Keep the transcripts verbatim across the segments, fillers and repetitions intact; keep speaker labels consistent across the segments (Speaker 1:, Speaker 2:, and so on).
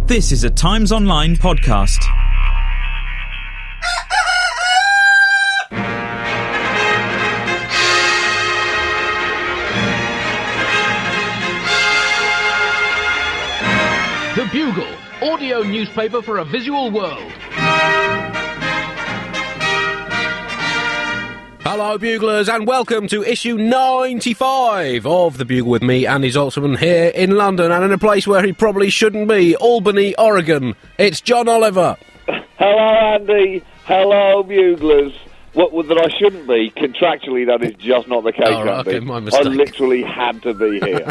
Speaker 1: This is a Times Online podcast.
Speaker 2: The Bugle, audio newspaper for a visual world.
Speaker 3: Hello, Buglers, and welcome to issue ninety-five of The Bugle with me, Andy Zaltzman, here in London, and in a place where he probably shouldn't be, Albany, Oregon. It's John Oliver.
Speaker 4: Hello, Andy. Hello, Buglers. What, what that I shouldn't be, contractually, that is just not the case,
Speaker 3: Oh, right,
Speaker 4: Andy.
Speaker 3: okay, my mistake.
Speaker 4: I literally had to be here.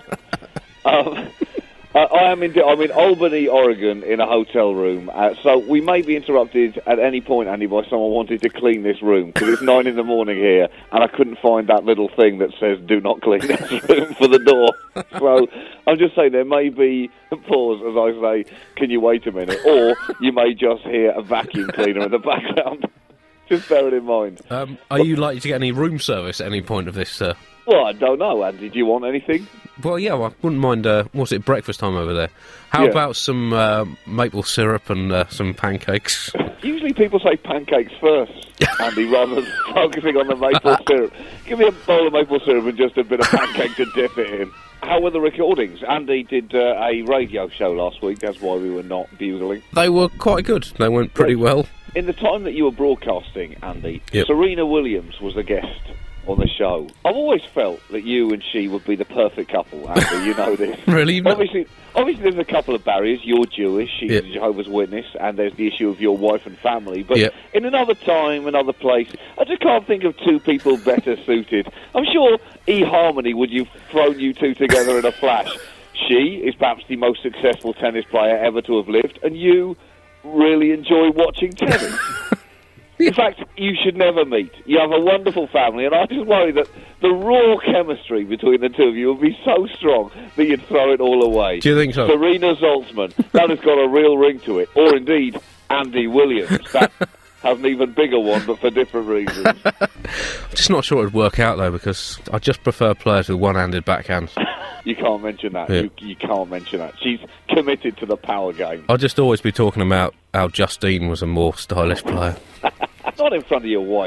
Speaker 4: um, uh, I am in, I'm in Albany, Oregon, in a hotel room, uh, so we may be interrupted at any point, Andy, by someone wanting to clean this room, because it's nine in the morning here, and I couldn't find that little thing that says, do not clean this room for the door. So, I'm just saying, there may be a pause as I say, can you wait a minute, or you may just hear a vacuum cleaner in the background. Just bear it in mind.
Speaker 3: Um, are you likely to get any room service at any point of this, uh...
Speaker 4: Well, I don't know, Andy. Do you want anything?
Speaker 3: Well, yeah, well, I wouldn't mind, uh, what's it, breakfast time over there? How
Speaker 4: Yeah.
Speaker 3: about some uh, maple syrup and uh, some pancakes?
Speaker 4: Usually people say pancakes first, Andy, rather than focusing on the maple syrup. Give me a bowl of maple syrup and just a bit of pancake to dip it in. How were the recordings? Andy did uh, a radio show last week. That's why we were not bugling.
Speaker 3: They were quite good. They went pretty well.
Speaker 4: In the time that you were broadcasting, Andy,
Speaker 3: Yep.
Speaker 4: Serena Williams was a guest on the show. I've always felt that you and she would be the perfect couple, Andy. You know this.
Speaker 3: Really? You've not-
Speaker 4: Obviously, obviously, there's a couple of barriers. You're Jewish, she's
Speaker 3: Yep.
Speaker 4: a Jehovah's Witness, and there's the issue of your wife and family. But
Speaker 3: Yep.
Speaker 4: in another time, another place, I just can't think of two people better suited. I'm sure eHarmony would have thrown you two together in a flash. She is perhaps the most successful tennis player ever to have lived, and you really enjoy watching tennis. In fact, you should never meet. You have a wonderful family, and I just worry that the raw chemistry between the two of you would be so strong that you'd throw it all away.
Speaker 3: Do you think so?
Speaker 4: Serena Zaltzman, that has got a real ring to it. Or indeed, Andy Williams. That has an even bigger one, but for different reasons.
Speaker 3: I'm just not sure it would work out, though, because I just prefer players with one-handed backhands.
Speaker 4: You can't mention that.
Speaker 3: Yeah.
Speaker 4: You, you can't mention that. She's committed to the power game.
Speaker 3: I'll just always be talking about how Justine was a more stylish player.
Speaker 4: Not in front of your wife,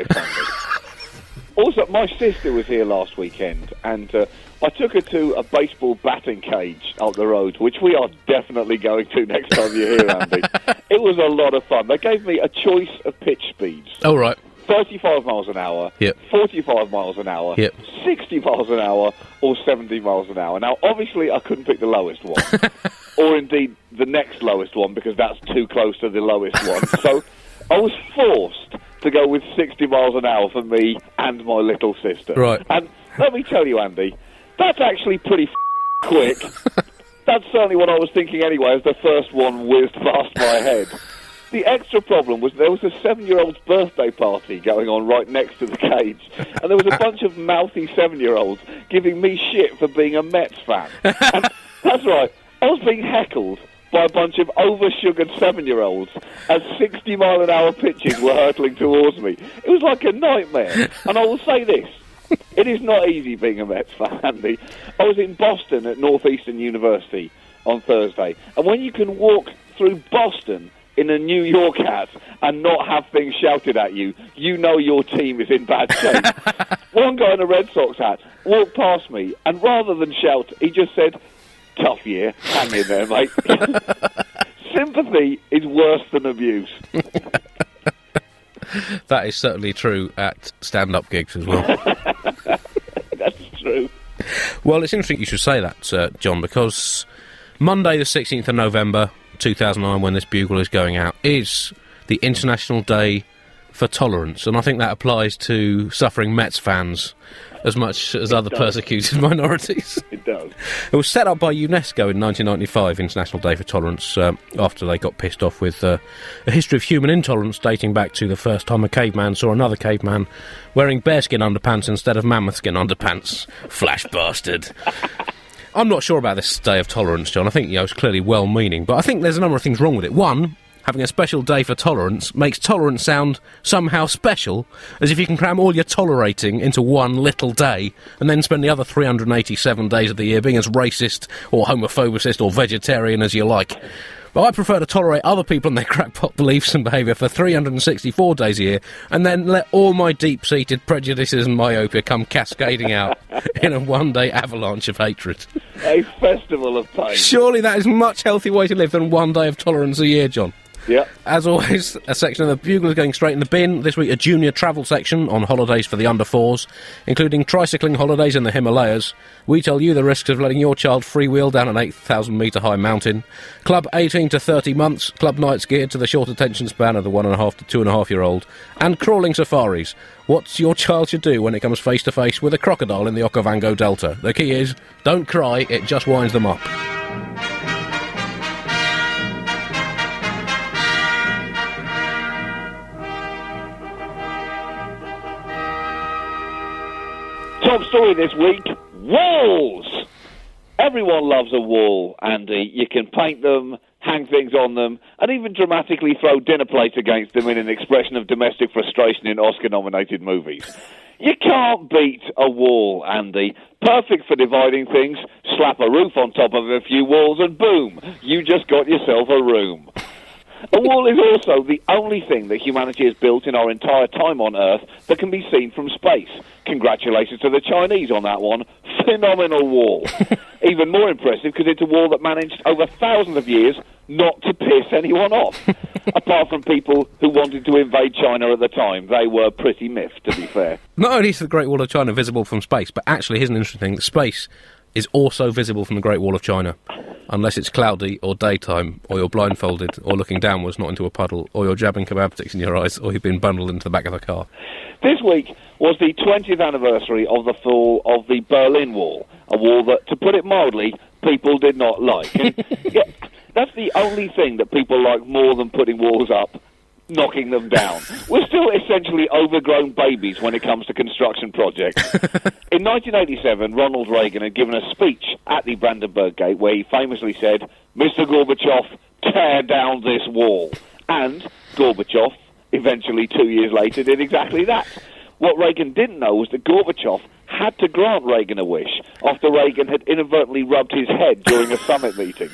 Speaker 4: Andy. Also, my sister was here last weekend, and uh, I took her to a baseball batting cage up the road, which we are definitely going to next time you're here, Andy. It was a lot of fun. They gave me a choice of pitch speeds.
Speaker 3: Oh, right.
Speaker 4: thirty-five miles an hour,
Speaker 3: Yep.
Speaker 4: forty-five miles an hour,
Speaker 3: Yep.
Speaker 4: sixty miles an hour, or seventy miles an hour. Now, obviously, I couldn't pick the lowest one, or indeed the next lowest one, because that's too close to the lowest one. So I was forced to go with sixty miles an hour for me and my little sister.
Speaker 3: Right.
Speaker 4: And let me tell you, Andy, that's actually pretty f- quick. That's certainly what I was thinking anyway, as the first one whizzed past my head. The extra problem was there was a seven-year-old's birthday party going on right next to the cage, and there was a bunch of mouthy seven-year-olds giving me shit for being a Mets fan. And that's right, I was being heckled by a bunch of over-sugared seven-year-olds as sixty-mile-an-hour pitches were hurtling towards me. It was like a nightmare. And I will say this, it is not easy being a Mets fan, Andy. I was in Boston at Northeastern University on Thursday, and when you can walk through Boston in a New York hat and not have things shouted at you, you know your team is in bad shape. One guy in a Red Sox hat walked past me, and rather than shout, he just said, "Tough year, hang in there, mate." Sympathy is worse than abuse.
Speaker 3: That is certainly true at stand-up gigs as well.
Speaker 4: That's true.
Speaker 3: Well, it's interesting you should say that, uh, John, because Monday the sixteenth of November, two thousand nine, when this bugle is going out, is the International Day for Tolerance, and I think that applies to suffering Mets fans as much as other
Speaker 4: does.
Speaker 3: persecuted minorities.
Speaker 4: It does.
Speaker 3: It was set up by UNESCO in nineteen ninety-five, International Day for Tolerance, uh, after they got pissed off with uh, a history of human intolerance dating back to the first time a caveman saw another caveman wearing bearskin underpants instead of mammoth skin underpants. Flash bastard. I'm not sure about this Day of Tolerance, John. I think, you know, it's clearly well-meaning, but I think there's a number of things wrong with it. One, having a special day for tolerance makes tolerance sound somehow special, as if you can cram all your tolerating into one little day, and then spend the other three hundred eighty-seven days of the year being as racist, or homophobicist, or vegetarian as you like. But I prefer to tolerate other people and their crackpot beliefs and behaviour for three hundred sixty-four days a year, and then let all my deep-seated prejudices and myopia come cascading out in a one-day avalanche of hatred.
Speaker 4: A festival of pain.
Speaker 3: Surely that is a much healthier way to live than one day of tolerance a year, John.
Speaker 4: Yeah.
Speaker 3: As always, a section of the Bugle is going straight in the bin. This week, a junior travel section on holidays for the under fours, including tricycling holidays in the Himalayas. We tell you the risks of letting your child freewheel down an eight thousand metre high mountain. Club eighteen to thirty months, club nights geared to the short attention span of the one and a half to two and a half year old, and crawling safaris. What's your child should do when it comes face to face with a crocodile in the Okavango Delta? The key is, don't cry, it just winds them up.
Speaker 4: Top story this week, walls! Everyone loves a wall, Andy. You can paint them, hang things on them, and even dramatically throw dinner plates against them in an expression of domestic frustration in Oscar-nominated movies. You can't beat a wall, Andy. Perfect for dividing things, slap a roof on top of a few walls and boom, you just got yourself a room. A wall is also the only thing that humanity has built in our entire time on Earth that can be seen from space. Congratulations to the Chinese on that one. Phenomenal wall. Even more impressive because it's a wall that managed over thousands of years not to piss anyone off. Apart from people who wanted to invade China at the time. They were pretty miffed, to be fair.
Speaker 3: Not only is the Great Wall of China visible from space, but actually, here's an interesting thing, space is also visible from the Great Wall of China. Unless it's cloudy or daytime, or you're blindfolded, or looking downwards, not into a puddle, or you're jabbing kebab sticks in your eyes, or you've been bundled into the back of the car.
Speaker 4: This week was the twentieth anniversary of the fall of the Berlin Wall, a wall that, to put it mildly, people did not like. And, yeah, that's the only thing that people like more than putting walls up, knocking them down. We're still essentially overgrown babies when it comes to construction projects. In nineteen eighty-seven, Ronald Reagan had given a speech at the Brandenburg Gate where he famously said, "Mister Gorbachev, tear down this wall." And Gorbachev, eventually two years later, did exactly that. What Reagan didn't know was that Gorbachev had to grant Reagan a wish after Reagan had inadvertently rubbed his head during a summit meeting.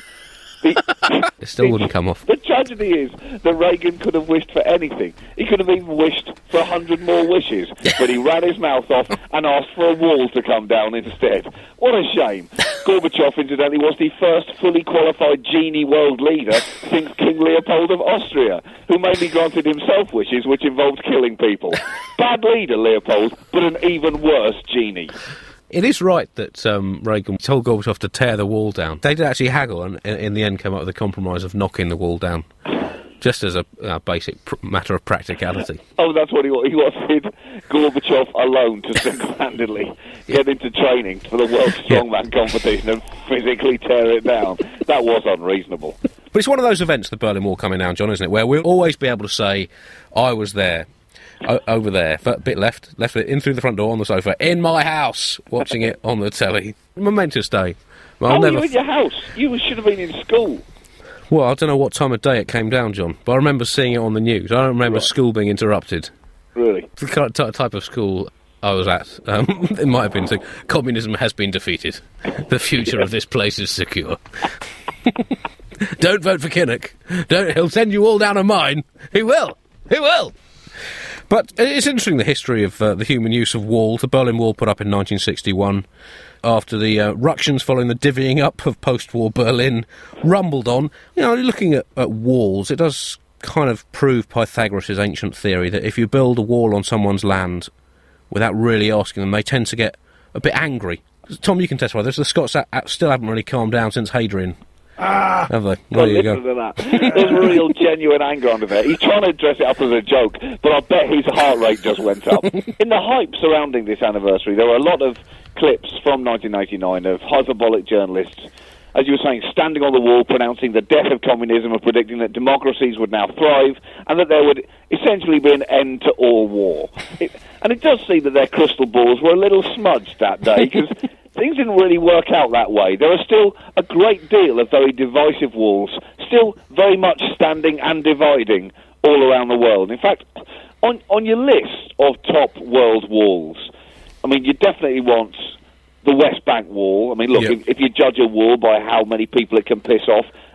Speaker 4: The,
Speaker 3: it still wouldn't come off.
Speaker 4: The tragedy is that Reagan could have wished for anything. He could have even wished for a hundred more wishes, but he ran his mouth off and asked for a wall to come down instead. What a shame. Gorbachev, incidentally, was the first fully qualified genie world leader since King Leopold of Austria, who mainly granted himself wishes which involved killing people. Bad leader, Leopold, but an even worse genie.
Speaker 3: It is right that um, Reagan told Gorbachev to tear the wall down. They did actually haggle and in, in the end came up with a compromise of knocking the wall down, just as a, a basic pr- matter of practicality.
Speaker 4: Oh, that's what he wanted. He wanted Gorbachev alone to single-handedly get into training for the World Strongman yeah. competition and physically tear it down. That was unreasonable.
Speaker 3: But it's one of those events, the Berlin Wall coming down, John, isn't it, where we'll always be able to say, I was there. O- over there, a bit left, left it in through the front door on the sofa, in my house, watching it on the telly. Momentous day. Well,
Speaker 4: How
Speaker 3: I'll
Speaker 4: were
Speaker 3: never
Speaker 4: you in your house? You should have been in school.
Speaker 3: Well, I don't know what time of day it came down, John, but I remember seeing it on the news. I don't remember
Speaker 4: Right.
Speaker 3: school being interrupted.
Speaker 4: Really?
Speaker 3: The kind of t- type of school I was at, um, it might have been saying, communism has been defeated. The future of this place is secure. Don't vote for Kinnock. Don't, he'll send you all down a mine. He will. He will. But it's interesting, the history of uh, the human use of walls. The Berlin Wall put up in nineteen sixty-one after the uh, ructions following the divvying up of post-war Berlin rumbled on. You know, looking at, at walls, it does kind of prove Pythagoras' ancient theory that if you build a wall on someone's land without really asking them, they tend to get a bit angry. Tom, you can testify this. The Scots a- a- still haven't really calmed down since Hadrian.
Speaker 4: Ah,
Speaker 3: have they?
Speaker 4: Well,
Speaker 3: There you
Speaker 4: listen
Speaker 3: go.
Speaker 4: to that. There's real genuine anger under there. He's trying to dress it up as a joke, but I bet his heart rate just went up. In the hype surrounding this anniversary, there were a lot of clips from nineteen eighty-nine of hyperbolic journalists, as you were saying, standing on the wall, pronouncing the death of communism and predicting that democracies would now thrive and that there would essentially be an end to all war. It, and it does seem that their crystal balls were a little smudged that day, because things didn't really work out that way. There are still a great deal of very divisive walls, still very much standing and dividing all around the world. In fact, on, on your list of top world walls, I mean, you definitely want the West Bank Wall. I mean, look,
Speaker 3: Yep.
Speaker 4: if, if you judge a wall by how many people it can piss off,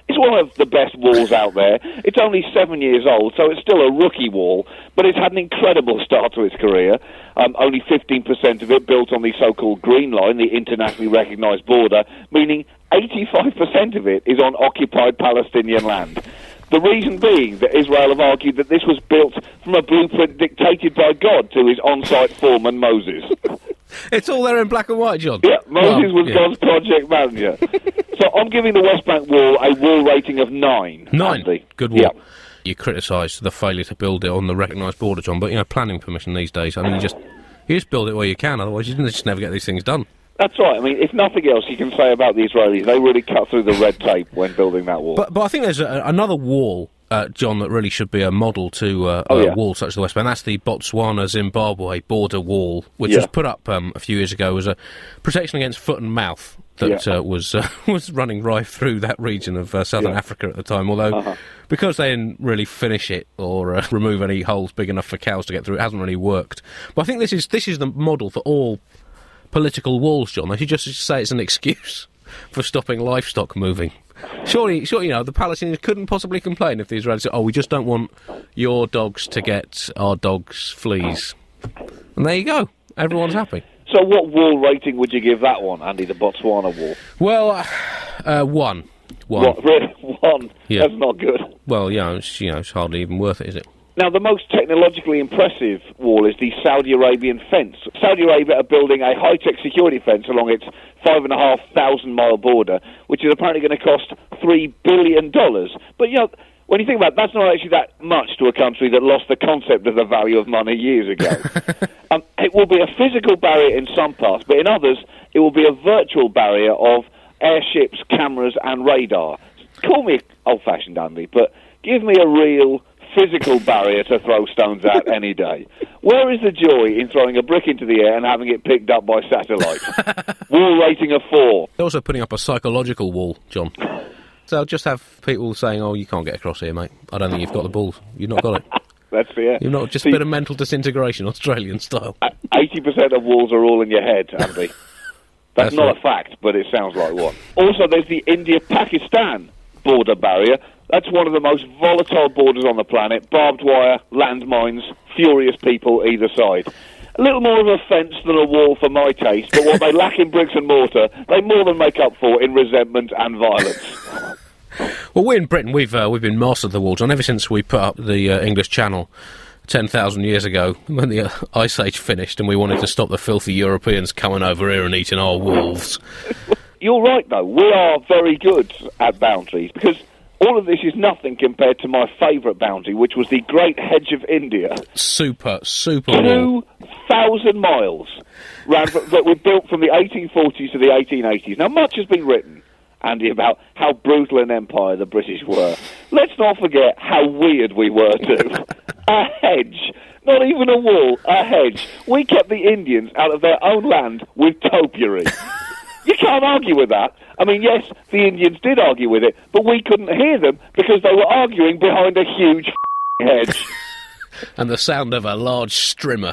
Speaker 4: It's one of the best walls out there. It's only seven years old, so it's still a rookie wall, but it's had an incredible start to its career. Um, only fifteen percent of it built on the so-called Green Line, the internationally recognised border, meaning eighty-five percent of it is on occupied Palestinian land. The reason being that Israel have argued that this was built from a blueprint dictated by God to his on-site foreman Moses.
Speaker 3: It's all there in black and white, John.
Speaker 4: Yeah, Moses
Speaker 3: well,
Speaker 4: was
Speaker 3: yeah.
Speaker 4: God's project manager. So I'm giving the West Bank wall a wall rating of nine.
Speaker 3: Nine.
Speaker 4: Andy.
Speaker 3: Good wall.
Speaker 4: Yeah.
Speaker 3: You criticise the failure to build it on the recognised border, John, but, you know, planning permission these days, I mean, you just, you just build it where you can, otherwise you just never get these things done.
Speaker 4: That's right. I mean, if nothing else, you can say about the Israelis, they really cut through the red tape when building that wall.
Speaker 3: But, but I think there's a, another wall, uh, John, that really should be a model to uh,
Speaker 4: oh,
Speaker 3: a
Speaker 4: yeah.
Speaker 3: wall such as the West Bank. That's the Botswana-Zimbabwe border wall, which
Speaker 4: Yeah.
Speaker 3: was put up um, a few years ago as a protection against foot and mouth that
Speaker 4: Yeah.
Speaker 3: uh, was uh, was running rife through that region of uh, southern
Speaker 4: Yeah.
Speaker 3: Africa at the time, although
Speaker 4: Uh-huh.
Speaker 3: because they didn't really finish it or uh, remove any holes big enough for cows to get through, it hasn't really worked. But I think this is this is the model for all political walls, John. They should just say it's an excuse for stopping livestock moving. Surely, surely, you know, the Palestinians couldn't possibly complain if the Israelis said, oh, we just don't want your dogs to get our dogs' fleas. And there you go. Everyone's happy.
Speaker 4: So what wall rating would you give that one, Andy, the Botswana wall?
Speaker 3: Well, uh, uh, one. One.
Speaker 4: What, really? One?
Speaker 3: Yeah.
Speaker 4: That's not good.
Speaker 3: Well, yeah, it's, you know, it's hardly even worth it, is it?
Speaker 4: Now, the most technologically impressive wall is the Saudi Arabian fence. Saudi Arabia are building a high-tech security fence along its five and a half thousand mile border, which is apparently going to cost three billion dollars. But, you know, when you think about it, that's not actually that much to a country that lost the concept of the value of money years ago. um, it will be a physical barrier in some parts, but in others, it will be a virtual barrier of airships, cameras, and radar. Call me old-fashioned, Andy, but give me a real physical barrier to throw stones at any day. Where is the joy in throwing a brick into the air and having it picked up by satellite? Wall rating of four.
Speaker 3: They're also putting up a psychological wall, John. So I'll just have people saying, oh, you can't get across here, mate. I don't think you've got the balls. You've not got it.
Speaker 4: That's fair.
Speaker 3: You've not just
Speaker 4: See,
Speaker 3: a bit of mental disintegration, Australian style.
Speaker 4: eighty percent of walls are all in your head, Andy. That's,
Speaker 3: That's
Speaker 4: not
Speaker 3: right.
Speaker 4: a fact, but it sounds like one. Also, there's the India-Pakistan border barrier. That's one of the most volatile borders on the planet. Barbed wire, landmines, furious people either side. A little more of a fence than a wall for my taste, but what they lack in bricks and mortar, they more than make up for in resentment and violence.
Speaker 3: Well, we in Britain, we've uh, we've been masters of the wall, John, ever since we put up the uh, English Channel ten thousand years ago, when the uh, Ice Age finished and we wanted to stop the filthy Europeans coming over here and eating our wolves.
Speaker 4: You're right, though. We are very good at boundaries, because all of this is nothing compared to my favourite boundary, which was the Great Hedge of India.
Speaker 3: Super, super wall.
Speaker 4: Two thousand miles ran, that were built from the eighteen forties to the eighteen eighties. Now, much has been written, Andy, about how brutal an empire the British were. Let's not forget how weird we were, too. A hedge. Not even a wall, a hedge. We kept the Indians out of their own land with topiary. You can't argue with that. I mean, yes, the Indians did argue with it, but we couldn't hear them because they were arguing behind a huge hedge.
Speaker 3: And the sound of a large strimmer.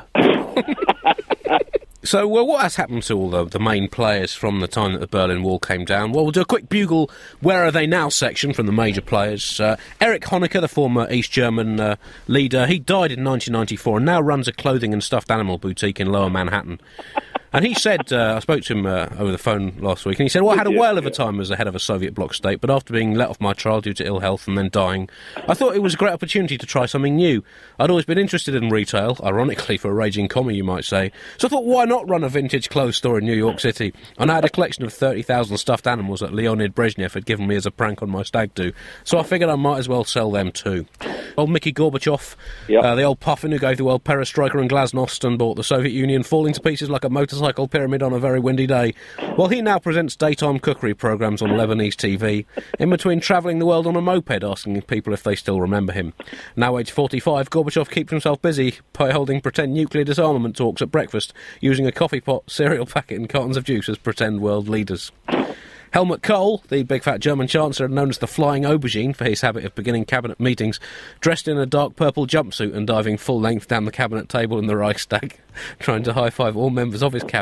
Speaker 3: So, well, what has happened to all the, the main players from the time that the Berlin Wall came down? Well, we'll do a quick bugle Where Are They Now section from the major players. Uh, Erich Honecker, the former East German uh, leader, he died in nineteen ninety-four and now runs a clothing and stuffed animal boutique in Lower Manhattan. And he said, uh, I spoke to him uh, over the phone last week, and he said, well, I had a whale of a time as the head of a Soviet bloc state, but after being let off my trial due to ill health and then dying, I thought it was a great opportunity to try something new. I'd always been interested in retail, ironically for a raging commie, you might say, so I thought, why not run a vintage clothes store in New York City? And I had a collection of thirty thousand stuffed animals that Leonid Brezhnev had given me as a prank on my stag do, so I figured I might as well sell them too. Old Mickey Gorbachev,
Speaker 4: Yep.
Speaker 3: uh, the old puffin who gave the world perestroika and glasnost and bought the Soviet Union falling to pieces like a motorcycle pyramid on a very windy day. Well, he now presents daytime cookery programmes on Lebanese T V, in between travelling the world on a moped, asking people if they still remember him. Now aged forty-five, Gorbachev keeps himself busy by holding pretend nuclear disarmament talks at breakfast, using a coffee pot, cereal packet and cartons of juice as pretend world leaders. Helmut Kohl, the big fat German chancellor known as the Flying Aubergine for his habit of beginning cabinet meetings, dressed in a dark purple jumpsuit and diving full length down the cabinet table in the Reichstag, trying to high-five all members of his cabinet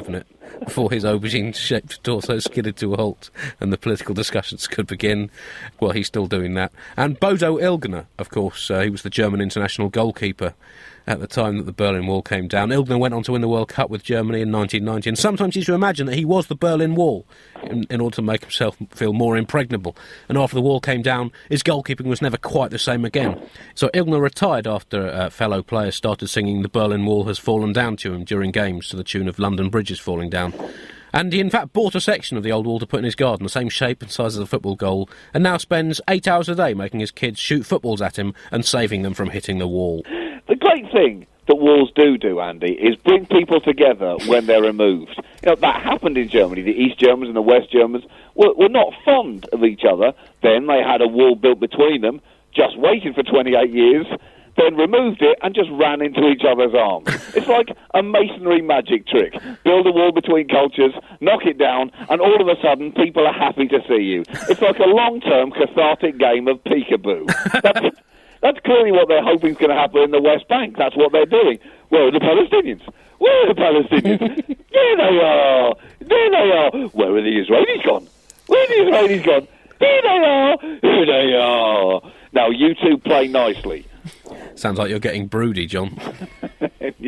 Speaker 3: before his aubergine-shaped torso skidded to a halt and the political discussions could begin. Well, he's still doing that. And Bodo Illgner, of course, uh, he was the German international goalkeeper at the time that the Berlin Wall came down. Illgner went on to win the World Cup with Germany in nineteen ninety, and sometimes you should imagine that he was the Berlin Wall in, in order to make himself feel more impregnable. And after the wall came down, his goalkeeping was never quite the same again. So Illgner retired after uh, fellow players started singing "The Berlin Wall Has Fallen Down" to him during games to the tune of London Bridges Falling Down. And he in fact bought a section of the old wall to put in his garden, the same shape and size as a football goal, and now spends eight hours a day making his kids shoot footballs at him and saving them from hitting the wall.
Speaker 4: The great thing that walls do do, Andy, is bring people together when they're removed. You know, that happened in Germany. The East Germans and the West Germans were, were not fond of each other. Then they had a wall built between them, just waited for twenty-eight years, then removed it and just ran into each other's arms. It's like a masonry magic trick. Build a wall between cultures, knock it down, and all of a sudden people are happy to see you. It's like a long-term cathartic game of peekaboo. That's, that's clearly what they're hoping is going to happen in the West Bank. That's what they're doing. Where are the Palestinians? Where are the Palestinians? There they are! There they are! Where are the Israelis gone? Where are the Israelis gone? Here they are! Here they are! Now, you two play nicely.
Speaker 3: Sounds like you're getting broody, John.
Speaker 4: Yeah.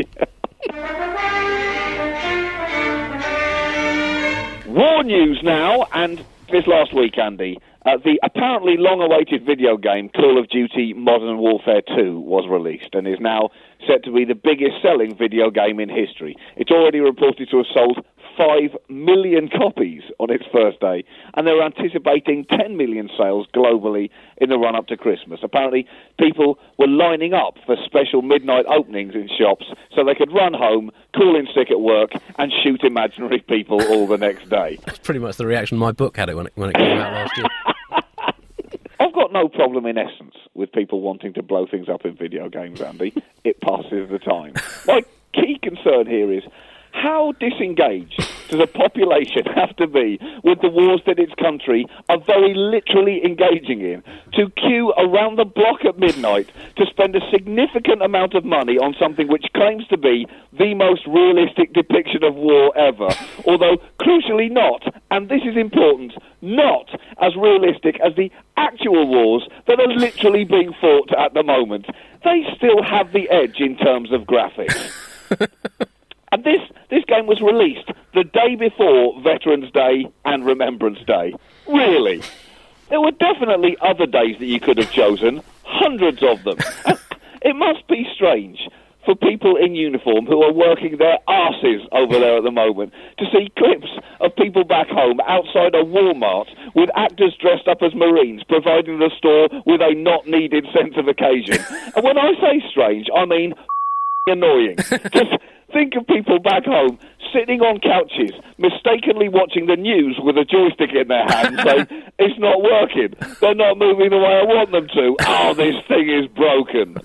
Speaker 4: War news now, and this last week, Andy, uh, the apparently long-awaited video game Call of Duty Modern Warfare two was released and is now set to be the biggest-selling video game in history. It's already reported to have sold five million copies on its first day, and they're anticipating ten million sales globally in the run-up to Christmas. Apparently, people were lining up for special midnight openings in shops so they could run home, call in sick at work, and shoot imaginary people all the next day.
Speaker 3: That's pretty much the reaction my book had it when it, when it came out last year.
Speaker 4: I've got no problem, in essence, with people wanting to blow things up in video games, Andy. It passes the time. My key concern here is, how disengaged does a population have to be with the wars that its country are very literally engaging in to queue around the block at midnight to spend a significant amount of money on something which claims to be the most realistic depiction of war ever, although crucially not, and this is important, not as realistic as the actual wars that are literally being fought at the moment. They still have the edge in terms of graphics. And this, this game was released the day before Veterans Day and Remembrance Day. Really? There were definitely other days that you could have chosen, hundreds of them. And it must be strange for people in uniform who are working their arses over there at the moment to see clips of people back home outside a Walmart with actors dressed up as Marines providing the store with a not-needed sense of occasion. And when I say strange, I mean annoying. Just think of people back home sitting on couches, mistakenly watching the news with a joystick in their hand, saying, it's not working, they're not moving the way I want them to, oh, this thing is broken.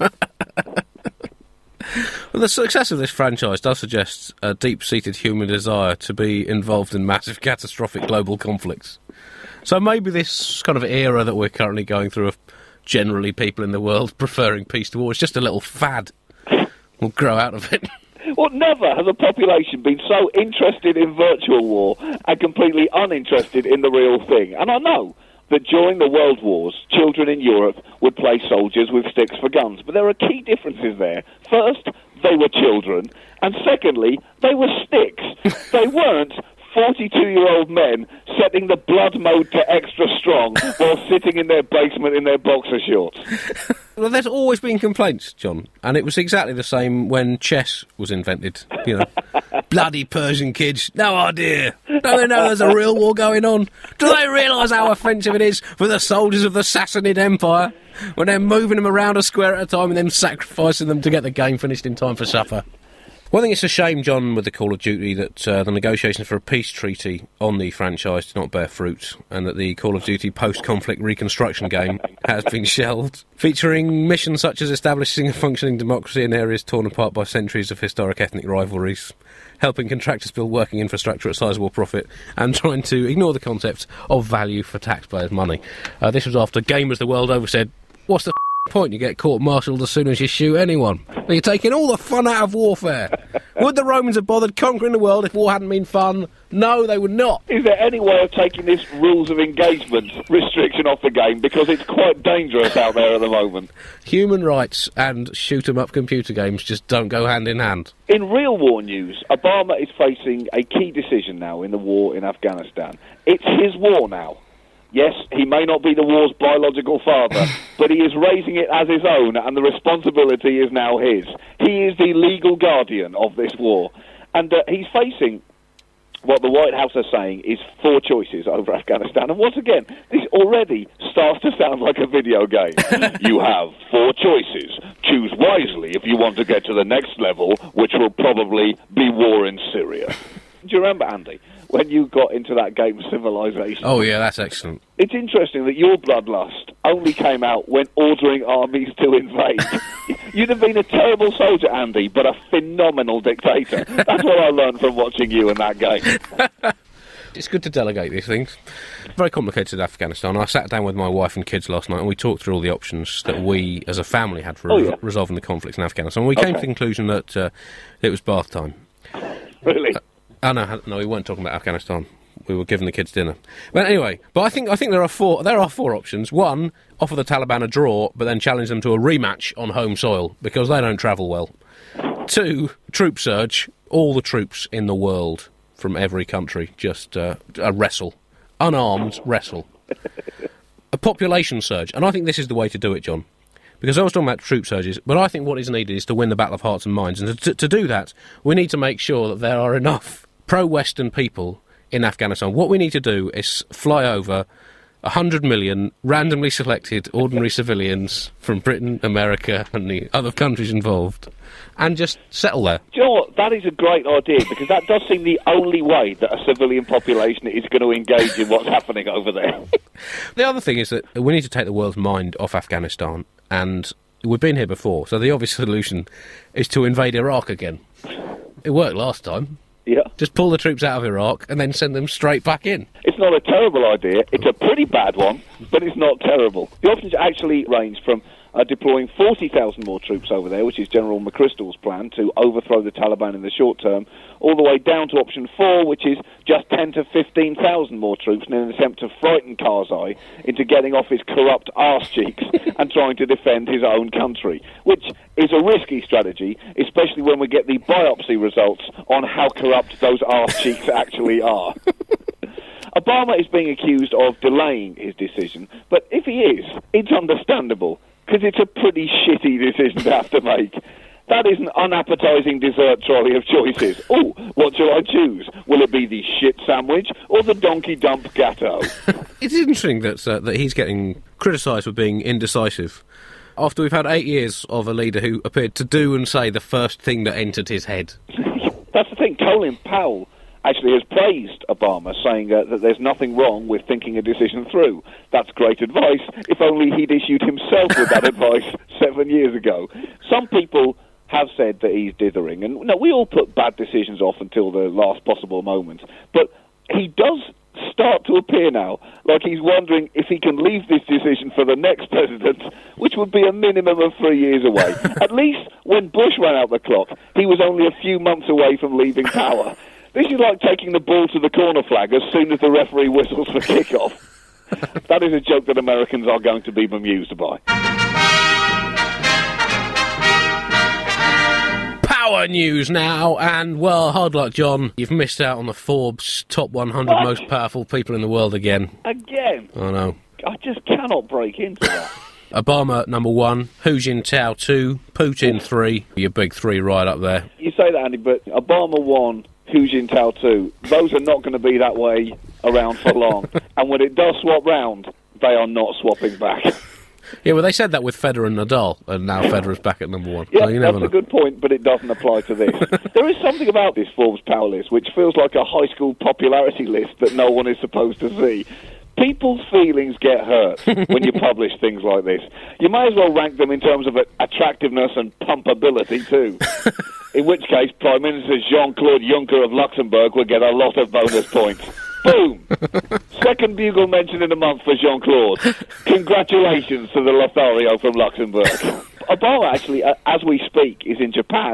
Speaker 3: Well, the success of this franchise does suggest a deep-seated human desire to be involved in massive, catastrophic global conflicts. So maybe this kind of era that we're currently going through of generally people in the world preferring peace to war is just a little fad. We'll grow out of it.
Speaker 4: Well, never has a population been so interested in virtual war and completely uninterested in the real thing. And I know that during the World Wars, children in Europe would play soldiers with sticks for guns. But there are key differences there. First, they were children. And secondly, they were sticks. They weren't forty-two-year-old men setting the blood mode to extra strong while sitting in their basement in their boxer shorts.
Speaker 3: Well, there's always been complaints, John, and it was exactly the same when chess was invented. You know, bloody Persian kids, no idea. Don't they know there's a real war going on? Do they realise how offensive it is for the soldiers of the Sassanid Empire when they're moving them around a square at a time and then sacrificing them to get the game finished in time for supper? Well, I think it's a shame, John, with the Call of Duty that uh, the negotiations for a peace treaty on the franchise did not bear fruit, and that the Call of Duty post-conflict reconstruction game has been shelved, featuring missions such as establishing a functioning democracy in areas torn apart by centuries of historic ethnic rivalries, helping contractors build working infrastructure at sizable profit, and trying to ignore the concept of value for taxpayers' money. Uh, this was after gamers the world over said, what's the point? You get court-martialed as soon as you shoot anyone. You're taking all the fun out of warfare. Would the Romans have bothered conquering the world if war hadn't been fun? No, they would not.
Speaker 4: Is there any way of taking this rules of engagement restriction off the game? Because it's quite dangerous out there at the moment.
Speaker 3: Human rights and shoot-'em-up computer games just don't go hand in hand.
Speaker 4: In real war news, Obama is facing a key decision now in the war in Afghanistan. It's his war now. Yes, he may not be the war's biological father, but he is raising it as his own, and the responsibility is now his. He is the legal guardian of this war. And uh, he's facing what the White House are saying is four choices over Afghanistan. And once again, this already starts to sound like a video game. You have four choices. Choose wisely if you want to get to the next level, which will probably be war in Syria. Do you remember, Andy, when you got into that game Civilization?
Speaker 3: Oh, yeah, that's excellent.
Speaker 4: It's interesting that your bloodlust only came out when ordering armies to invade. You'd have been a terrible soldier, Andy, but a phenomenal dictator. That's what I learned from watching you in that game.
Speaker 3: It's good to delegate these things. Very complicated Afghanistan. I sat down with my wife and kids last night and we talked through all the options that we, as a family, had for
Speaker 4: oh,
Speaker 3: re-
Speaker 4: yeah.
Speaker 3: resolving the conflicts in Afghanistan. We okay. came to the conclusion that uh, it was bath time.
Speaker 4: Really?
Speaker 3: Uh, oh, no, no, we weren't talking about Afghanistan. We were giving the kids dinner. But anyway, but I think I think there are four there are four options. One, offer the Taliban a draw, but then challenge them to a rematch on home soil, because they don't travel well. Two, troop surge. All the troops in the world from every country just uh, a wrestle. Unarmed wrestle. A population surge. And I think this is the way to do it, John. Because I was talking about troop surges, but I think what is needed is to win the battle of hearts and minds. And to, to do that, we need to make sure that there are enough pro-Western people in Afghanistan. What we need to do is fly over one hundred million randomly selected ordinary civilians from Britain, America and the other countries involved and just settle there.
Speaker 4: Do you know what? That is a great idea, because that does seem the only way that a civilian population is going to engage in what's happening over there.
Speaker 3: The other thing is that we need to take the world's mind off Afghanistan, and we've been here before, so the obvious solution is to invade Iraq again. It worked last time.
Speaker 4: Yeah.
Speaker 3: Just pull the troops out of Iraq and then send them straight back in.
Speaker 4: It's not a terrible idea. It's a pretty bad one, but it's not terrible. The options actually range from uh, deploying forty thousand more troops over there, which is General McChrystal's plan to overthrow the Taliban in the short term, all the way down to option four, which is just ten to fifteen thousand more troops in an attempt to frighten Karzai into getting off his corrupt arse cheeks and trying to defend his own country, which is a risky strategy, especially when we get the biopsy results on how corrupt those arse cheeks actually are. Obama is being accused of delaying his decision, but if he is, it's understandable, because it's a pretty shitty decision to have to make. That is an unappetising dessert trolley of choices. Oh, what shall I choose? Will it be the shit sandwich or the donkey dump gatto?
Speaker 3: It's interesting that uh, that he's getting criticised for being indecisive after we've had eight years of a leader who appeared to do and say the first thing that entered his head.
Speaker 4: That's the thing. Colin Powell actually has praised Obama, saying uh, that there's nothing wrong with thinking a decision through. That's great advice, if only he'd issued himself with that advice seven years ago. Some people have said that he's dithering, and no, we all put bad decisions off until the last possible moment, but he does start to appear now like he's wondering if he can leave this decision for the next president, which would be a minimum of three years away. At least when Bush ran out the clock, he was only a few months away from leaving power. This is like taking the ball to the corner flag as soon as the referee whistles for kickoff. That is a joke that Americans are going to be bemused by.
Speaker 3: Power news now, and, well, hard luck, John. You've missed out on the Forbes top one hundred
Speaker 4: What?
Speaker 3: most powerful people in the world again.
Speaker 4: Again?
Speaker 3: I know.
Speaker 4: I just cannot break into that.
Speaker 3: Obama, number one. Hu Jintao, two. Putin, three. Your big three right up there.
Speaker 4: You say that, Andy, but Obama one, Hu Jintao two. Those are not going to be that way around for long. And when it does swap round, they are not swapping back.
Speaker 3: Yeah, well, they said that with Federer and Nadal, and now Federer's back at number one.
Speaker 4: Yeah,
Speaker 3: so you
Speaker 4: that's
Speaker 3: never
Speaker 4: a
Speaker 3: know.
Speaker 4: good point, but it doesn't apply to this. There is something about this Forbes Power List which feels like a high school popularity list that no one is supposed to see. People's feelings get hurt when you publish things like this. You may as well rank them in terms of attractiveness and pumpability, too. In which case, Prime Minister Jean-Claude Juncker of Luxembourg would get a lot of bonus points. Boom! Second bugle mention in a month for Jean-Claude. Congratulations to the Lothario from Luxembourg. Obama, actually, uh, as we speak, is in Japan,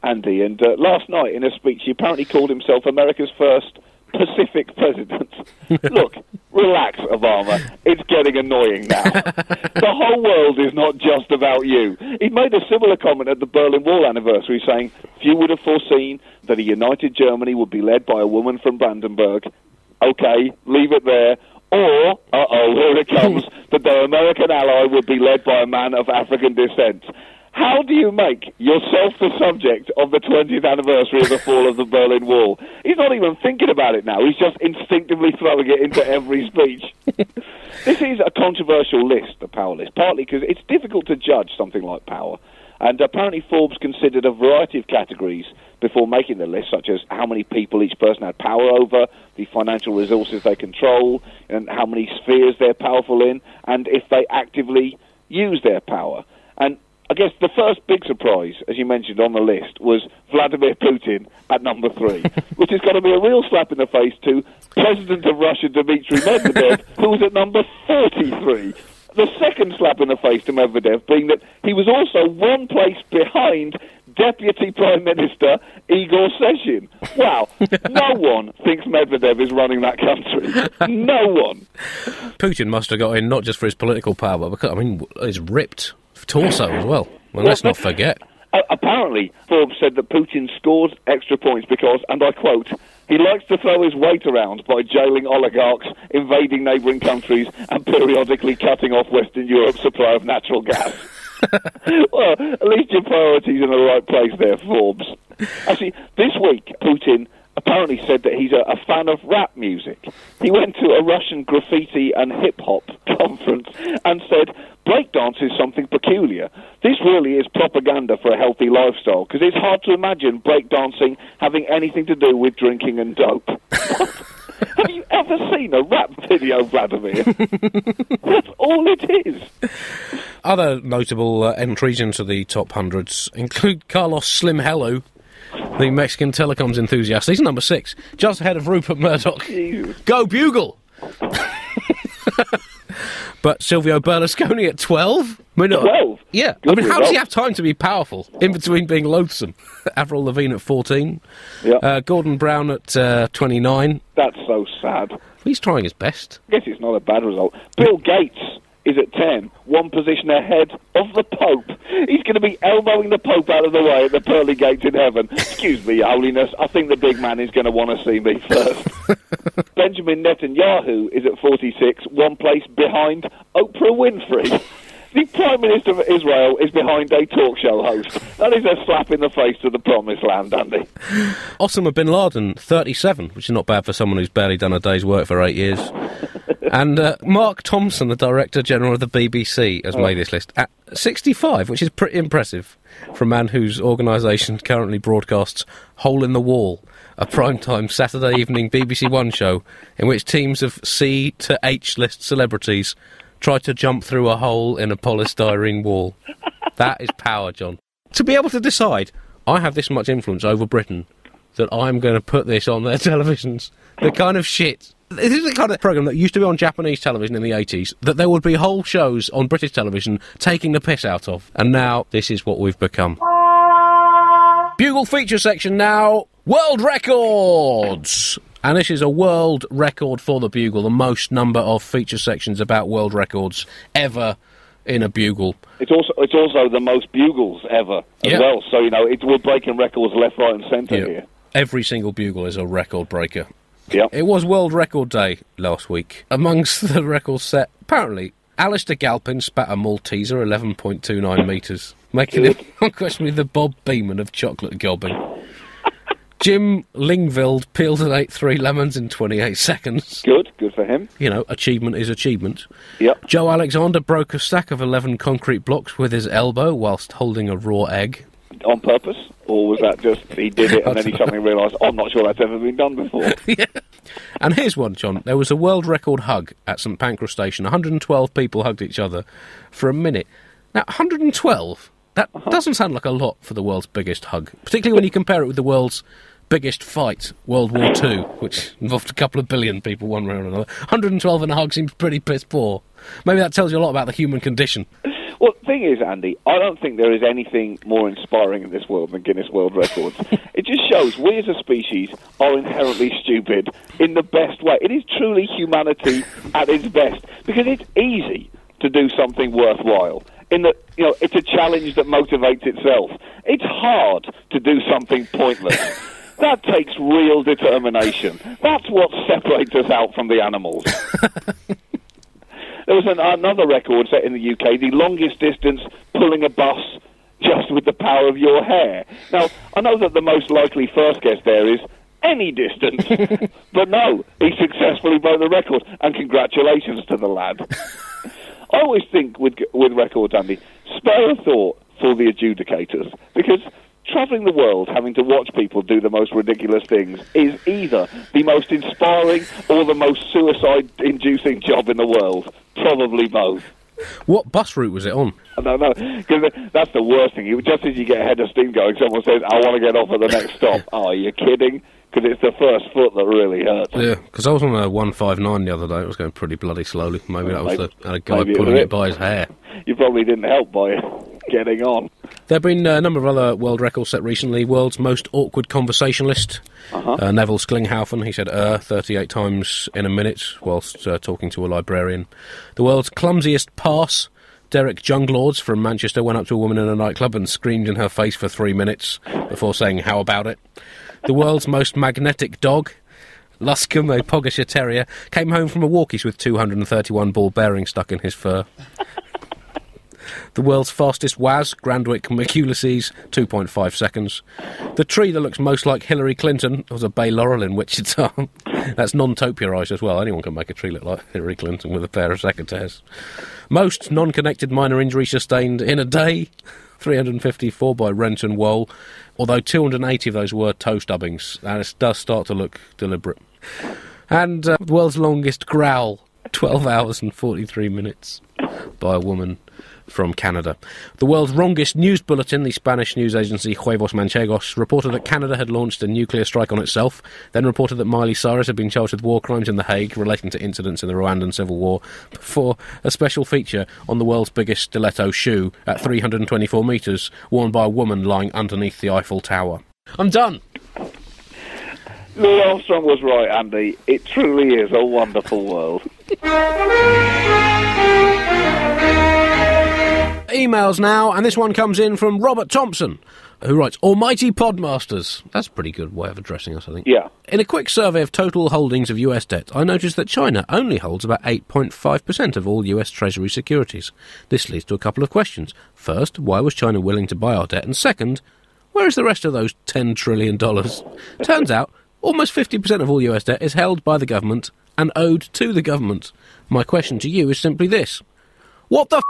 Speaker 4: Andy. And uh, last night, in a speech, he apparently called himself America's first Pacific president. Look, relax, Obama. It's getting annoying now. The whole world is not just about you. He made a similar comment at the Berlin Wall anniversary, saying, few would have foreseen that a united Germany would be led by a woman from Brandenburg. Okay, leave it there. Or, uh-oh, here it comes, that their American ally would be led by a man of African descent. How do you make yourself the subject of the twentieth anniversary of the fall of the Berlin Wall? He's not even thinking about it now. He's just instinctively throwing it into every speech. This is a controversial list, the power list, partly because it's difficult to judge something like power. And apparently Forbes considered a variety of categories before making the list, such as how many people each person had power over, the financial resources they control, and how many spheres they're powerful in, and if they actively use their power. And I guess the first big surprise, as you mentioned on the list, was Vladimir Putin at number three, which is going to be a real slap in the face to President of Russia, Dmitry Medvedev, who was at number forty-three. The second slap in the face to Medvedev being that he was also one place behind Deputy Prime Minister Igor Sechin. Wow, no one thinks Medvedev is running that country. No one.
Speaker 3: Putin must have got in not just for his political power, but because, I mean, his ripped torso as well. Well, let's not forget.
Speaker 4: Uh, apparently, Forbes said that Putin scored extra points because, and I quote, he likes to throw his weight around by jailing oligarchs, invading neighbouring countries, and periodically cutting off Western Europe's supply of natural gas. Well, at least your priorities in the right place there, Forbes. Actually, this week, Putin apparently said that he's a, a fan of rap music. He went to a Russian graffiti and hip-hop conference and said, breakdance is something peculiar. This really is propaganda for a healthy lifestyle, because it's hard to imagine breakdancing having anything to do with drinking and dope. Have you ever seen a rap video, Vladimir? That's all it is.
Speaker 3: Other notable uh, entries into the top hundreds include Carlos Slim Hello, the Mexican telecoms enthusiast. He's number six, just ahead of Rupert Murdoch.
Speaker 4: Jesus.
Speaker 3: Go Bugle! But Silvio Berlusconi at twelve? I mean,
Speaker 4: twelve?
Speaker 3: Yeah.
Speaker 4: Good
Speaker 3: I mean, how
Speaker 4: result.
Speaker 3: does he have time to be powerful in between being loathsome? Avril Lavigne at fourteen.
Speaker 4: Yeah.
Speaker 3: Uh, Gordon Brown at uh, twenty-nine.
Speaker 4: That's so sad.
Speaker 3: He's trying his best.
Speaker 4: I guess it's not a bad result. Bill Gates is at ten, one position ahead of the Pope. He's going to be elbowing the Pope out of the way at the pearly gates in heaven. Excuse me, Your Holiness, I think the big man is going to want to see me first. Benjamin Netanyahu is at forty-six, one place behind Oprah Winfrey. The Prime Minister of Israel is behind a talk show host. That is a slap in the face to the promised land, Andy.
Speaker 3: Osama bin Laden, thirty-seven, which is not bad for someone who's barely done a day's work for eight years. And uh, Mark Thompson, the Director General of the B B C, has oh. made this list at sixty-five, which is pretty impressive for a man whose organisation currently broadcasts Hole in the Wall, a primetime Saturday evening B B C One show in which teams of C to H list celebrities try to jump through a hole in a polystyrene wall. That is power, John. To be able to decide, I have this much influence over Britain that I'm going to put this on their televisions. The kind of shit. This is the kind of programme that used to be on Japanese television in the eighties, that there would be whole shows on British television taking the piss out of. And now, this is what we've become. Bugle feature section now. World records! And this is a world record for the Bugle, the most number of feature sections about world records ever in a Bugle.
Speaker 4: It's also it's also the most Bugles ever as
Speaker 3: yep.
Speaker 4: well. So, you know, it, we're breaking records left, right and centre yep. here.
Speaker 3: Every single Bugle is a record breaker.
Speaker 4: Yep.
Speaker 3: It was World Record Day last week. Amongst the records set, apparently, Alistair Galpin spat a Malteser eleven point two nine metres, making him unquestionably the Bob Beamon of chocolate gobbing. Jim Lingveld peeled and ate three lemons in twenty-eight seconds.
Speaker 4: Good, good for him.
Speaker 3: You know, achievement is achievement.
Speaker 4: Yep.
Speaker 3: Joe Alexander broke a stack of eleven concrete blocks with his elbow whilst holding a raw egg.
Speaker 4: On purpose? Or was that just, he did it and then he suddenly realised, oh, I'm not sure that's ever been done before?
Speaker 3: Yeah. And here's one, John. There was a world record hug at St Pancras Station. one hundred twelve people hugged each other for a minute. Now, one hundred twelve? That uh-huh. doesn't sound like a lot for the world's biggest hug, particularly when you compare it with the world's biggest fight, World War Two, which involved a couple of billion people one way or another. one hundred twelve and a hug seems pretty piss poor. Maybe that tells you a lot about the human condition.
Speaker 4: Well, the thing is, Andy, I don't think there is anything more inspiring in this world than Guinness World Records. It just shows we as a species are inherently stupid in the best way. It is truly humanity at its best, because it's easy to do something worthwhile. In that, you know, it's a challenge that motivates itself. It's hard to do something pointless. That takes real determination. That's what separates us out from the animals. There was an, another record set in the U K, the longest distance pulling a bus just with the power of your hair. Now, I know that the most likely first guess there is any distance, but no, he successfully broke the record, and congratulations to the lad. I always think with with records, Andy, spare a thought for the adjudicators, because travelling the world, having to watch people do the most ridiculous things, is either the most inspiring or the most suicide-inducing job in the world. Probably both.
Speaker 3: What bus route was it on?
Speaker 4: I don't know, because that's the worst thing. Just as you get a head of steam going, someone says, I want to get off at the next stop. Oh, are you kidding? Because it's the first foot that really hurts.
Speaker 3: Yeah, because I was on a one five nine the other day. It was going pretty bloody slowly. Maybe
Speaker 4: well,
Speaker 3: that was
Speaker 4: maybe,
Speaker 3: the a guy pulling it. it by his hair.
Speaker 4: You probably didn't help by getting on.
Speaker 3: There have been a number of other world records set recently. World's most awkward conversationalist, uh-huh. uh, Neville Sklinghofen. He said "er" thirty-eight times in a minute whilst uh, talking to a librarian. The world's clumsiest pass. Derek Junglords from Manchester went up to a woman in a nightclub and screamed in her face for three minutes before saying, "How about it?" The world's most magnetic dog, Luscombe, a Poggisher Terrier, came home from a walkies with two hundred thirty-one ball bearings stuck in his fur. The world's fastest Waz, Grandwick McUlysses, two point five seconds. The tree that looks most like Hillary Clinton was a bay laurel in Wichita. That's non-topiarised as well. Anyone can make a tree look like Hillary Clinton with a pair of secateurs. Most non-connected minor injury sustained in a day, three hundred fifty-four by Renton Wohl, although two hundred eighty of those were toe stubbings, and it does start to look deliberate. And uh, the world's longest growl, twelve hours and forty-three minutes, by a woman from Canada. The world's wrongest news bulletin, the Spanish news agency Huevos Manchegos, reported that Canada had launched a nuclear strike on itself, then reported that Miley Cyrus had been charged with war crimes in The Hague relating to incidents in the Rwandan Civil War, before a special feature on the world's biggest stiletto shoe at three hundred twenty-four metres, worn by a woman lying underneath the Eiffel Tower. I'm done!
Speaker 4: Louis Armstrong was right, Andy. It truly is a wonderful world.
Speaker 3: Emails now, and this one comes in from Robert Thompson, who writes, Almighty Podmasters. That's a pretty good way of addressing us, I think.
Speaker 4: Yeah.
Speaker 3: In a quick survey of total holdings of U S debt, I noticed that China only holds about eight point five percent of all U S Treasury securities. This leads to a couple of questions. First, why was China willing to buy our debt? And second, where is the rest of those ten trillion dollars? Turns out, almost fifty percent of all U S debt is held by the government and owed to the government. My question to you is simply this. What the f***?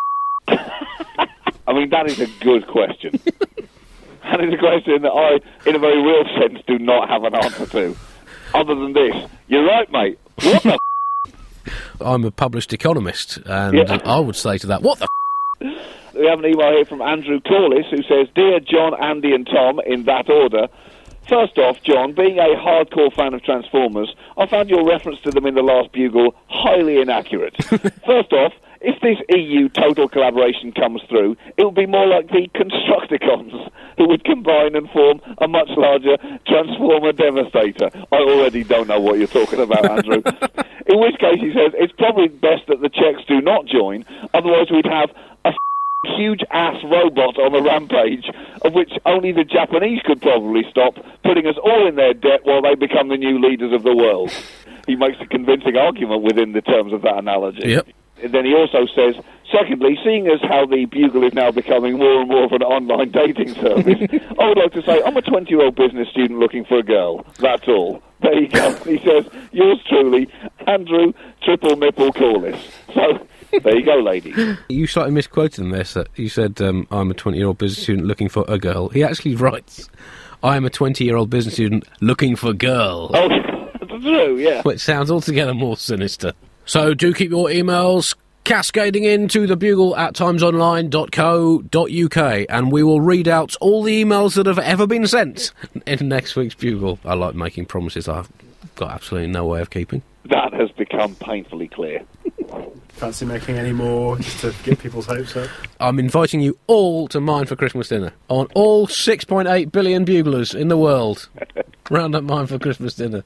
Speaker 4: I mean, that is a good question. That is a question that I, in a very real sense, do not have an answer to. Other than this, you're right, mate. What the f***?
Speaker 3: I'm a published economist, and
Speaker 4: yeah.
Speaker 3: I would say to that, what the f***?
Speaker 4: We have an email here from Andrew Corliss, who says, Dear John, Andy and Tom, in that order. First off, John, being a hardcore fan of Transformers, I found your reference to them in the last Bugle highly inaccurate. First off, if this E U total collaboration comes through, it will be more like the Constructicons, who would combine and form a much larger Transformer Devastator. I already don't know what you're talking about, Andrew. In which case, he says, it's probably best that the Czechs do not join, otherwise we'd have a huge-ass robot on the rampage, of which only the Japanese could probably stop, putting us all in their debt while they become the new leaders of the world. He makes a convincing argument within the terms of that analogy.
Speaker 3: Yep.
Speaker 4: Then he also says, secondly, seeing as how the Bugle is now becoming more and more of an online dating service, I would like to say I'm a twenty-year-old business student looking for a girl. That's all. There you go. He says, yours truly, Andrew Triple Nipple Corliss. So, there you go, ladies.
Speaker 3: You slightly misquoted him there, sir. You said, um, I'm a twenty-year-old business student looking for a girl. He actually writes, I am a twenty-year-old business student looking for girl.
Speaker 4: Oh, that's true, yeah.
Speaker 3: Which sounds altogether more sinister. So do keep your emails cascading into the bugle at timesonline dot co dot uk, and we will read out all the emails that have ever been sent in next week's Bugle. I like making promises I got absolutely no way of keeping.
Speaker 4: That has become painfully clear.
Speaker 5: Fancy making any more just to get people's hopes up?
Speaker 3: I'm inviting you all to mine for Christmas dinner. I want all six point eight billion buglers in the world round up mine for Christmas dinner.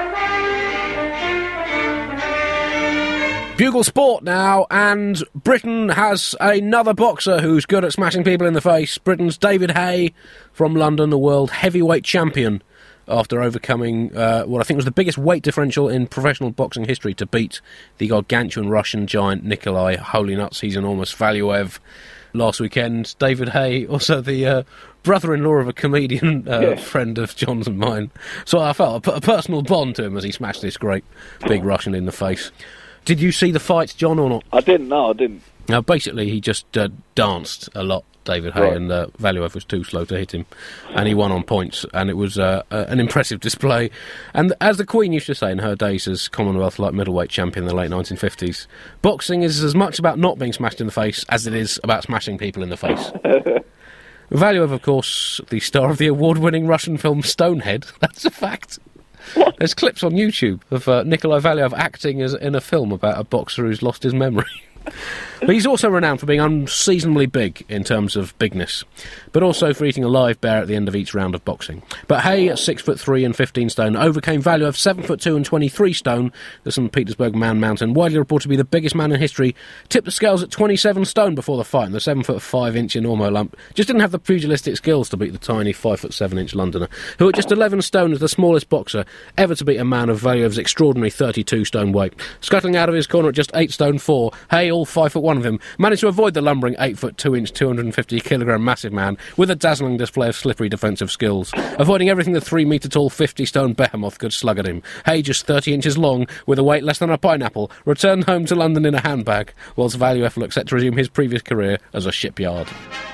Speaker 3: Bugle Sport now, and Britain has another boxer who's good at smashing people in the face. Britain's David Haye from London, the world heavyweight champion, after overcoming uh, what I think was the biggest weight differential in professional boxing history to beat the gargantuan Russian giant Nikolai Holy Nuts, he's enormous, Valuev last weekend. David Haye, also the uh, brother-in-law of a comedian uh, yes. friend of John's and mine. So I felt a, a personal bond to him as he smashed this great big Russian in the face. Did you see the fight, John, or not?
Speaker 4: I didn't, no, I didn't.
Speaker 3: Now, basically, he just uh, danced a lot, David Haye, right. and uh, Valuev was too slow to hit him, and he won on points, and it was uh, uh, an impressive display. And as the Queen used to say in her days as Commonwealth light middleweight champion in the late nineteen fifties, boxing is as much about not being smashed in the face as it is about smashing people in the face. Valuev, of course, the star of the award-winning Russian film Stonehead, that's a fact. What? There's clips on YouTube of uh, Nikolai Valuev acting as in a film about a boxer who's lost his memory. But he's also renowned for being unseasonably big in terms of bigness, but also for eating a live bear at the end of each round of boxing. But Haye, at six foot three and fifteen stone, overcame Valuev seven foot two and twenty-three stone, the Saint Petersburg Man Mountain, widely reported to be the biggest man in history, tipped the scales at twenty-seven stone before the fight, and the seven foot five inch Enormo lump just didn't have the pugilistic skills to beat the tiny five foot seven inch Londoner, who at just eleven stone is the smallest boxer ever to beat a man of Valuev's extraordinary thirty-two stone weight. Scuttling out of his corner at just eight stone four, Haye, all five foot one of him, managed to avoid the lumbering eight foot two inch, two hundred fifty kilogram massive man with a dazzling display of slippery defensive skills, avoiding everything the three metre tall fifty stone behemoth could slug at him. Haye, just thirty inches long, with a weight less than a pineapple, returned home to London in a handbag, whilst Valuev looks set to resume his previous career as a shipyard.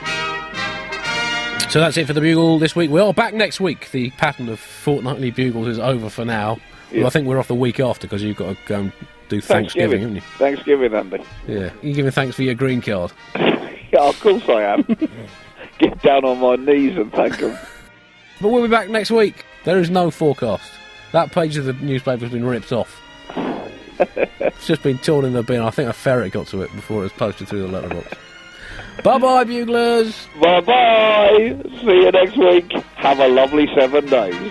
Speaker 3: So that's it for the Bugle this week. We are back next week. The pattern of fortnightly Bugles is over for now. Yeah. Well, I think we're off the week after because you've got to go and do Thanksgiving, haven't you?
Speaker 4: Thanksgiving, Andy.
Speaker 3: Yeah. You giving thanks for your green card?
Speaker 4: Yeah, of course I am. Get down on my knees and thank them.
Speaker 3: But we'll be back next week. There is no forecast. That page of the newspaper has been ripped off. It's just been torn in the bin. I think a ferret got to it before it was posted through the letterbox. Bye-bye, Buglers!
Speaker 4: Bye-bye! See you next week. Have a lovely seven days.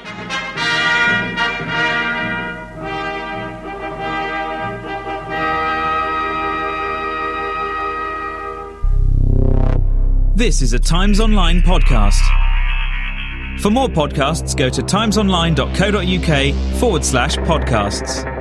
Speaker 1: This is a Times Online podcast. For more podcasts, go to timesonline.co.uk forward slash podcasts.